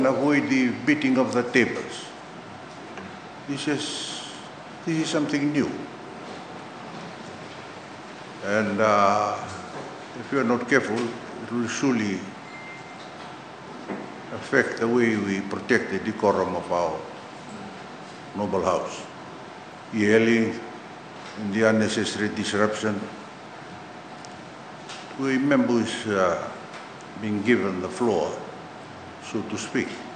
Avoid the beating of the tables. This is something new. And if we are not careful, it will surely affect the way we protect the decorum of our noble house. Yelling and the unnecessary disruption to a member who is being given the floor, so to speak.